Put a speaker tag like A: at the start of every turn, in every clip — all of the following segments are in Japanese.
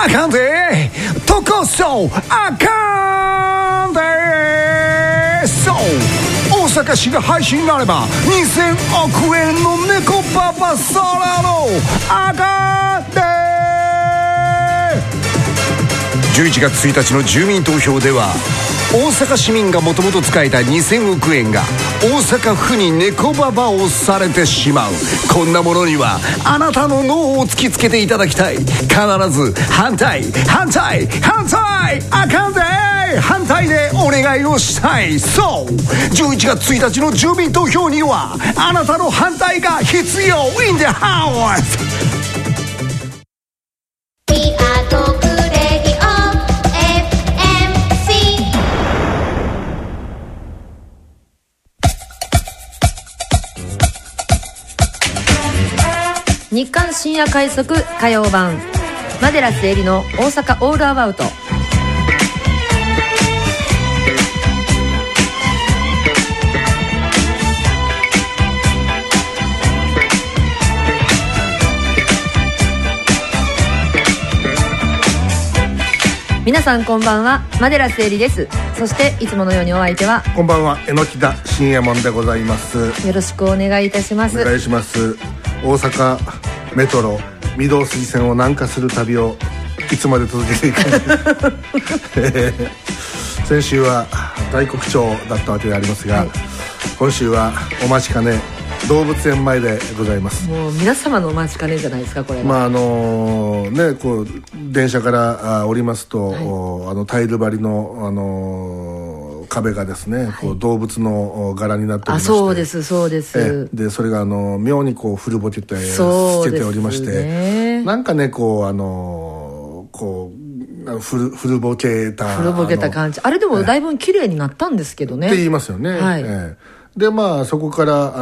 A: あかんでとこそあかんでそう大阪市が廃止になれば2000億円の猫パパソラのあかんで11月1日の住民投票では大阪市民がもともと使えた2000億円が大阪府に猫ババをされてしまう。こんなものにはあなたの脳を突きつけていただきたい。必ず反対反対反対あかんで反対でお願いをしたい。そう11月1日の住民投票にはあなたの反対が必要 in the house。
B: 日刊深夜快速火曜版マデラスエリの大阪オールアバウト。皆さんこんばんは、マデラスエリです。そしていつものようにお相手は
C: こんばんは、榎田信也門でございます。
B: よろしくお願いいたします。
C: お願いします。大阪メトロ御堂筋線を南下する旅をいつまで続けていくの先週は大黒町だったわけでありますが、はい、今週はお待ちかね動物園前でございます。
B: もう皆様のお待ちかねじゃないですかこれは。
C: まあこう電車から降りますと、はい、タイル張りの、壁がですね、はい、こう動物の柄になっておりまして、
B: そうですそうです。
C: でそれが妙にこう古ぼけてつけておりまして、なんかねこう古ぼけた
B: 感じ。あれでもだいぶ綺麗になったんですけどね
C: って言いますよね。
B: はい。
C: でまあそこから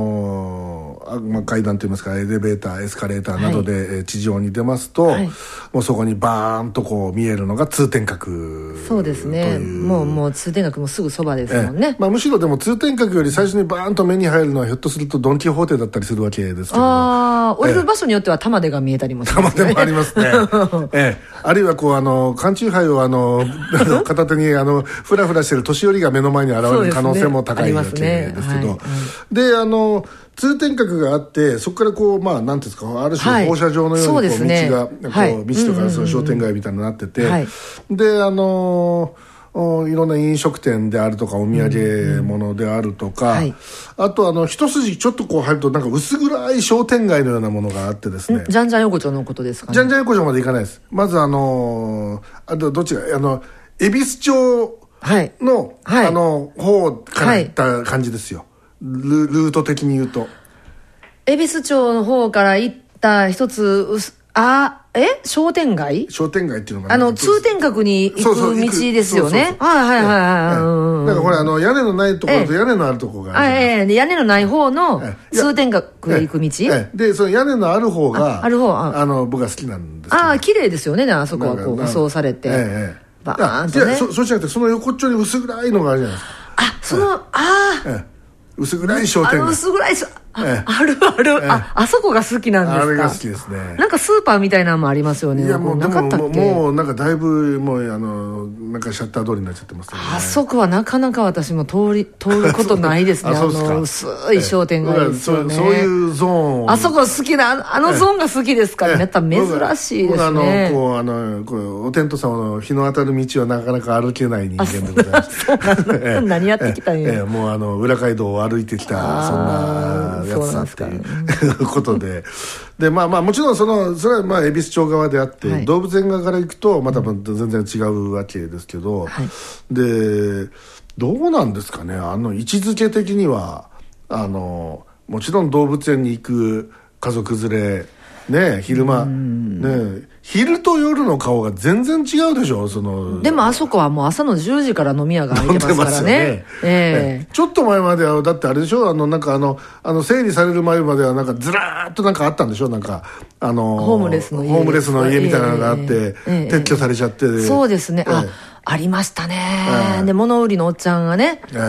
C: 階段といいますかエレベーターエスカレーターなどで地上に出ますと、はい、もうそこにバーンとこう見えるのが通天閣。そうですね。
B: もう通天閣もすぐそばですもんね。
C: むしろでも通天閣より最初にバーンと目に入るのはひょっとするとドン・キホーテだったりするわけですけど、
B: 降りる場所によっては玉出が見えたりもしますね。
C: 玉出もありますね。あるいはこう缶チューハイを片手にフラフラしてる年寄りが目の前に現れる可能性も高いわけですけど、で通天閣があってそこからこうなんていうんですかある種放射状のようにこう道が道とかその商店街みたいになってて、でいろんな飲食店であるとかお土産物であるとか、あと一筋ちょっとこう入るとなんか薄暗い商店街のようなものがあってですね。
B: ジャンジャン横丁のことですかね。
C: ジャンジャン横丁まで行かないです。まずどっちが恵比寿町の、方から行った感じですよ。ルート的に言うと
B: 恵比寿町の方から行った一つ商店街
C: っていうのが
B: 通天閣に行く道ですよね。はい
C: なんかこれ屋根のないところと屋根のあるところがある。
B: 屋根のない方の通天閣へ行く道。
C: でその屋根のある方が僕が好きなんですけど。
B: 綺麗ですよね。あそこはこう舗装されてバーンとね。
C: そうじゃなくてその横っちょに薄暗いのがあるじゃないですか。薄暗い商店街。
B: 薄暗いあるあそこが好きなんですか。
C: あれが好きですね。
B: なんかスーパーみたいなのもありますよね。
C: いやもうでもなんかだいぶもうなんかシャッター通りになっちゃってますよね。
B: あそこはなかなか私も通ることないですね。薄い商店街ですよね。
C: そういうゾーン。
B: あそこ好きなゾーンが好きですからね。やっぱ珍しいですね。
C: こうお天道様の日の当たる道はなかなか歩けない人間でございます。
B: そうなん何やってきたんや。
C: もう裏街道を歩いてきたそんなやつだっていうことで、もちろんそれは恵比寿町側であって、動物園側から行くとまた全然違うわけですけど、でどうなんですかね。位置づけ的にはもちろん動物園に行く家族連れ昼間昼と夜の顔が全然違うでしょ。
B: でもあそこはもう朝の10時から飲み屋が開いてますからね。
C: ちょっと前まではだってあれでしょ。なんか整理される前まではなんかずらーっとなんかあったんでしょ。なんか
B: ホームレスの
C: 家みたいなのがあって撤去されちゃって。
B: そうですね。ありましたね。で物売りのおっちゃんがね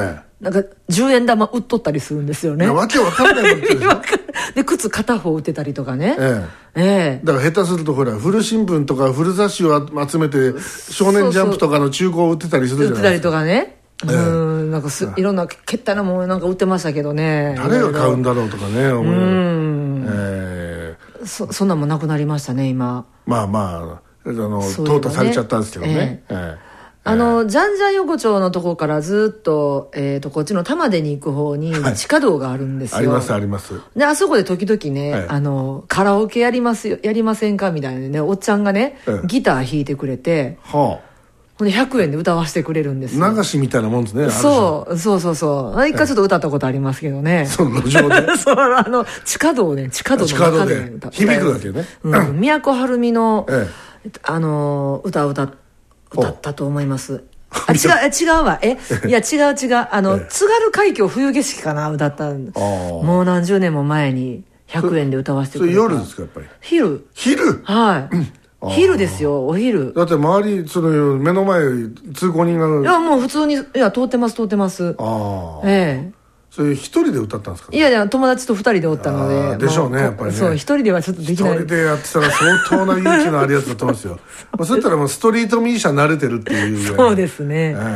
B: なんか10円玉売っとったりするんですよね。
C: わけわかんないもんでしょ
B: で靴片方売ってたりとかね。
C: だから下手するとほら古新聞とか古雑誌を集めて少年ジャンプとかの中古を売ってたりするじゃないですか。
B: 売ってたりとかね。なんかいろんなけったなものなんか売ってましたけどね。
C: 誰が買うんだろうとかね思
B: いそんなんもなくなりましたね今。
C: まあ淘汰されちゃったんですけどね。
B: じゃんじゃん横丁のとこからずっと、こっちの玉出に行く方に地下道があるんですよ。
C: ありますあります。
B: で、あそこで時々ね、カラオケやりませんかみたいなね、おっちゃんがね、ギター弾いてくれて、ほんで100円で歌わせてくれるんですよ。
C: 流しみたいなもんですね。
B: そう一回ちょっと歌ったことありますけどね。
C: その路上で。
B: そう、地下道の中で
C: 響くわけね。
B: 都はるみの、歌を歌ったと思います。違うわ。いや、違う。津軽海峡冬景色かな、歌った。もう何十年も前に100円で歌わせてくれた。
C: それ夜ですか、やっぱり。
B: 昼はい。昼ですよ、お昼。
C: だって周り、目の前、通行人が。
B: いや、もう普通に、通ってます。それ
C: 一人で歌ったんですか？
B: いや友達と2人でおったので。
C: でしょうね、やっぱりね。
B: そう、一人ではちょっとできない。
C: 一人でやってたら相当な勇気のあるやつだと思うんですよ。そういったらもうストリートミュージシャン慣れてるっていう。
B: そうですね。
C: だ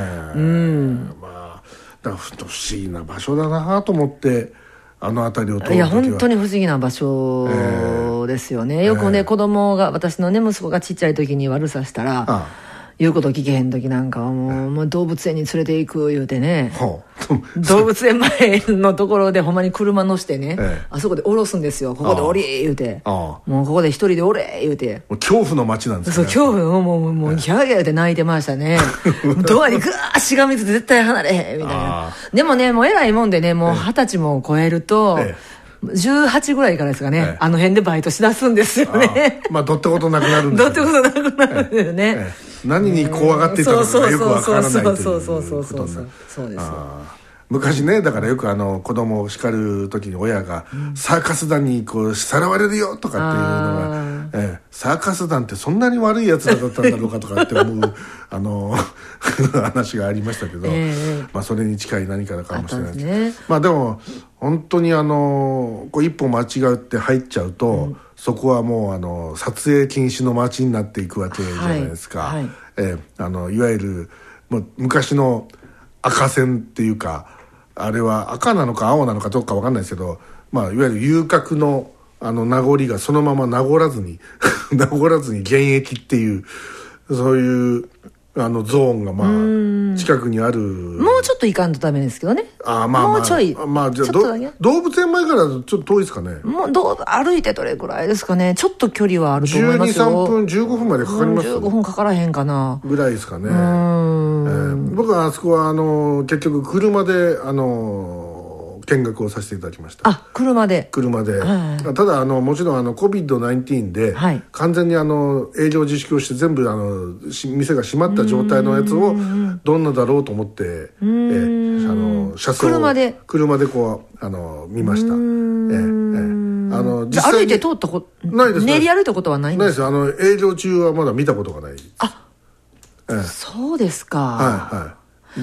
C: から不思議な場所だなと思って、あの辺りを通る時は。いや、
B: 本当に不思議な場所ですよね。よくね、子供が、私のね、息子がちっちゃい時に悪さしたら、言うこと聞けへん時なんかはもう動物園に連れて行く言うてね、動物園前のところでほんまに車乗してね、あそこで降ろすんですよ。ここで降り言うて、もうここで一人で降れ言うて。
C: 恐怖の街なんですね。
B: そう、恐怖もうギャーギャー言うて泣いてましたね。ドアにグーッしがみついて絶対離れへんみたいな。でもね、もう偉いもんでね、もう20歳も超えると、18ぐらいからですかね、あの辺でバイトしだすんですよね。
C: どってことなくなるんですよ。
B: どってことなくなるんだよね。
C: 何に怖がっていたのかよくわからないということになる。
B: そうです。
C: 昔ね、だからよく子供を叱る時に親がサーカス団にさらわれるよとかっていうのが、サーカス団ってそんなに悪いやつだったんだろうかとかって思う話がありましたけど、それに近い何かかもしれないです。でも本当に一歩間違って入っちゃうと、そこはもう撮影禁止の街になっていくわけじゃないですか。いわゆるもう昔の赤線っていうか、あれは赤なのか青なのかどうか分かんないですけど、いわゆる遊郭の名残がそのまま名残らずに現役っていう、そういうゾーンが近くにある。
B: もうちょっと行かんとダメですけどね。もうちょい。じゃあ
C: 動物園前からちょっと遠いですかね。
B: もう歩いてどれくらいですかね。ちょっと距離はあると思いますよ。
C: 12、3分15分までかかりますよ。
B: 15分かからへんかな
C: ぐらいですかね。僕はあそこは結局車で見学をさせていただきました。
B: 車で。
C: ただもちろんCOVID-19 で、完全に営業自粛をして全部店が閉まった状態のやつをどんなだろうと思って車窓を車で見ました。
B: 実際に歩いて通ったことないです。練り歩いたことはないんですか？
C: ないです。営業中はまだ見たことがない。
B: そうですか。
C: で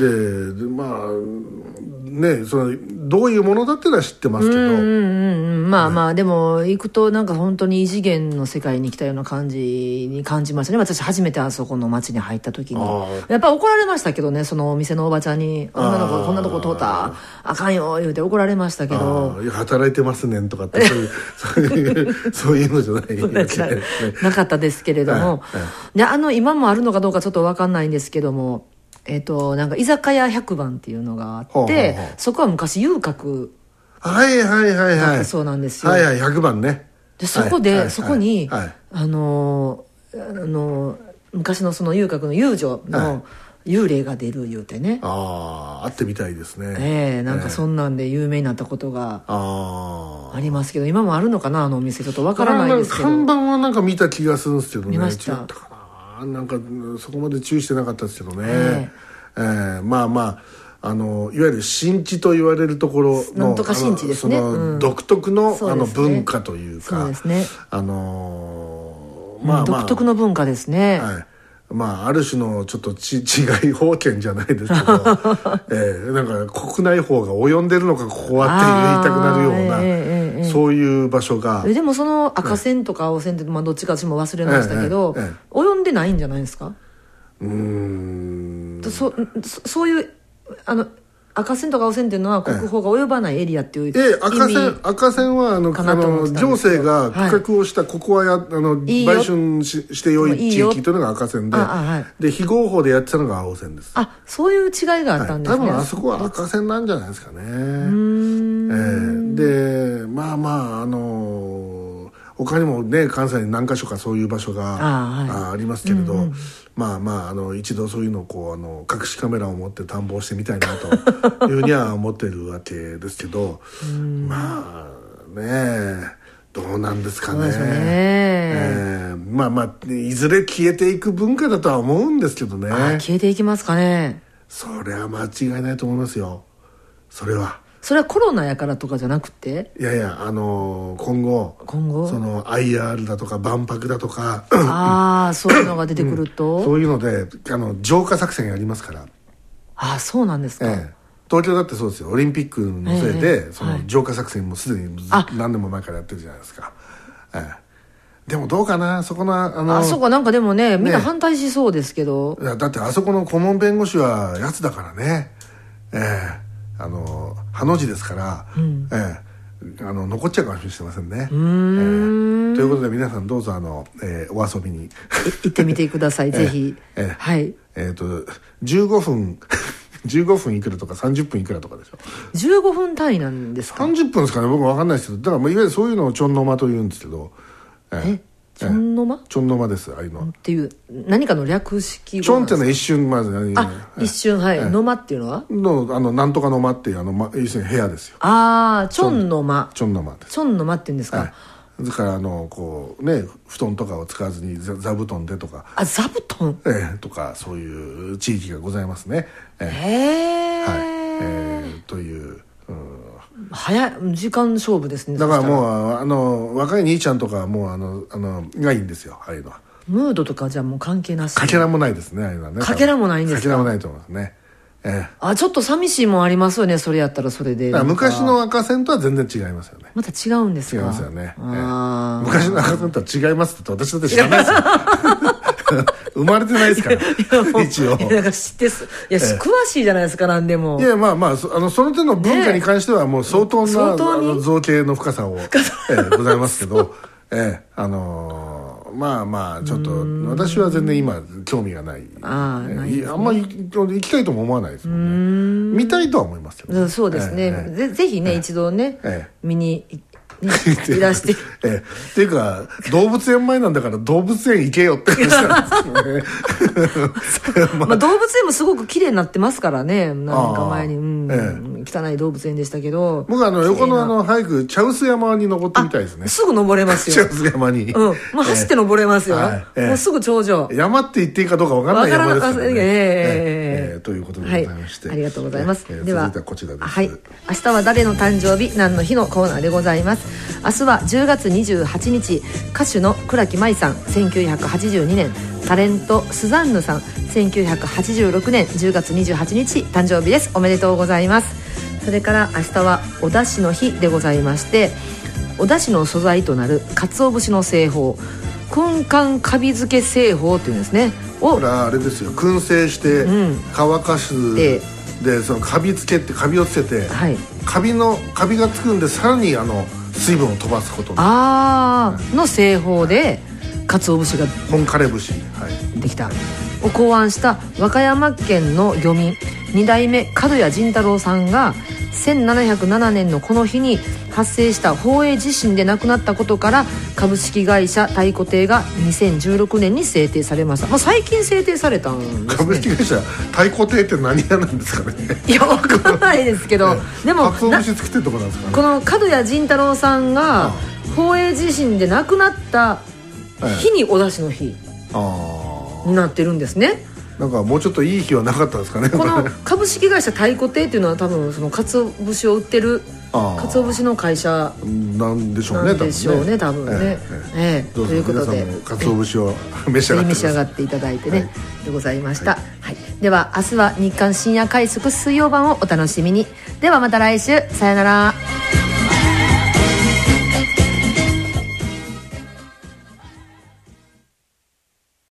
C: どういうものだっていうのは知ってますけど、
B: でも行くとなんか本当に異次元の世界に来たような感じに感じましたね。私初めてあそこの街に入った時にやっぱ怒られましたけどね、そのお店のおばちゃんに「女の子こんなとこ通ったらあかんよ」言うて怒られましたけど、
C: 働いてますねんとかってそういうのじゃない
B: なかったですけれども、で今もあるのかどうかちょっと分かんないんですけども、なんか居酒屋100番っていうのがあって、そこは昔遊郭だったそうなんですよ。
C: 100番ね。
B: でそこに昔のその遊郭の遊女の幽霊が出る言うてね。
C: 会ってみたいですね。
B: なんかそんなんで有名になったことがありますけど、今もあるのかな、お店ちょっとわからないですけど。
C: 看板はなんか見た気がするんですけどね。
B: 見ました。
C: なんかそこまで注意してなかったですけどね。いわゆる新地と言われるところの
B: なんとか新地ですね。
C: 独特の文化というか、
B: 独特の文化ですね。
C: まあある種のちょっと違い法権じゃないですけどなんか国内法が及んでるのかここはって言いたくなるような、そういう場所が。
B: でもその赤線とか青線って、まあ、どっちか私も忘れましたけど、及んでないんじゃないですか。そういう赤線とか青線っていうのは国宝が及ばないエリアっていう意味。
C: 赤線は行政が区画をした、ここは売春してよい地域というのが赤線で、で非合法でやってたのが青線です。
B: そういう違いがあったんですね。
C: 多分あそこは赤線なんじゃないですかね。でまあ他にもね関西に何か所かそういう場所がありますけれど、まあ一度そういうのをこう隠しカメラを持って探訪してみたいなというふうには思ってるわけですけどまあねどうなんですかね。まあいずれ消えていく文化だとは思うんですけどね。
B: 消えていきますかね。
C: それは間違いないと思いますよ。それは
B: コロナやからとかじゃなくて、
C: いやいや今後その IR だとか万博だとか
B: そういうのが出てくると、
C: そういうので浄化作戦やりますから。
B: そうなんですか。
C: 東京だってそうですよ。オリンピックのせいでその浄化作戦もすでに何年も前からやってるじゃないですか。でもどうかな、そこの
B: そこなんかでもねみんな反対しそうですけど、
C: いやだってあそこの顧問弁護士はやつだからね。ハの字ですから、残っちゃうかもしれませんね。ということで皆さんどうぞお遊びに
B: 行ってみてくださいぜひ。はい
C: 15分いくらとか30分いくらとかでしょ。
B: 15分単位なんですか。
C: 30分ですかね、僕分かんないですけど、だからいわゆるそういうのをちょんの間と言うんですけど。
B: ちょんの間？
C: ちょんの間です、ああいうの
B: っていう何かの略式語。
C: ちょんっていうのは一瞬まず
B: 一瞬の間っていうのは
C: なんとかの間っていう要するに部屋ですよ。
B: ちょんの間。
C: ちょんの間です。
B: ちょんの間っていうんですか。
C: だからこうね布団とかを使わずに座布団でとか
B: 座布団
C: とかそういう地域がございますね。という
B: 早い時間勝負ですね。
C: だからもう若い兄ちゃんとかはもうがいいんですよ、ああいうのは。
B: ムードとかじゃもう関係なし。
C: かけらもないですね、ああいうのはね。
B: かけらもないんですか。
C: かけらもないと思いますね。
B: ちょっと寂しいもんありますよね、それやったらそれで。
C: 昔の赤線とは全然違いますよね。
B: また違うんですか。
C: 違いますよね。昔の赤線とは違いますって私だって知らないですよ。生まれてないですから一応。
B: なんか知って詳しいじゃないですか、何でも。
C: いやまあその手の文化に関してはもう相当な造形の深さをございますけどまあちょっと私は全然今興味がない。あんまり行きたいとも思わないですもんね。見たいとは思いますよ。
B: そうですね。ぜひね一度ね見にいらして
C: っていうか動物園前なんだから動物園行けよって話なんですけどね。
B: 動物園もすごく綺麗になってますからね。なんか前に汚い動物園でしたけど、
C: 僕横の早く茶臼山に登ってみたいですね。
B: すぐ登れますよ。
C: 茶臼山に
B: もう走って登れますよ。もうすぐ頂上。
C: 山って言っていいかどうか分からない山ですからね。ということでございまして、
B: ありがとうございます。では
C: 続いてはこちらです。
B: 明日は誰の誕生日何の日のコーナーでございます。明日は10月28日歌手の倉木舞さん1982年、タレントスザンヌさん1986年10月28日誕生日です。おめでとうございます。それから明日はお出汁の日でございまして、お出汁の素材となる鰹節の製法、燻缶カビ漬け製法というんですね。
C: これはあれですよ、燻製して乾かすでそのカビ漬けってカビをつけて、カビがつくんでさらに水分を飛ばすこと
B: の製法で鰹節が
C: 本枯節
B: できたを考案した和歌山県の漁民2代目角谷仁太郎さんが1707年のこの日に発生した宝永地震で亡くなったことから株式会社太鼓亭が2016年に制定されました。最近制定されたんですね。
C: 株式会社太鼓亭って何屋なんですかね。
B: いや分からないですけどでも
C: 鰹節作ってるとこなんですかね。
B: この角谷仁太郎さんが宝永地震で亡くなった日にお出汁の日になってるんですね。
C: なんかもうちょっといい日はなかったですかね。
B: この株式会社太鼓亭っていうのは多分その鰹節を売ってる鰹節の会社
C: なんでしょうね、
B: 多分ね。ということで
C: 鰹節を召し
B: 上がっていただいてね、でございました。では明日は日刊深夜快速水曜版をお楽しみに。ではまた来週、さよなら。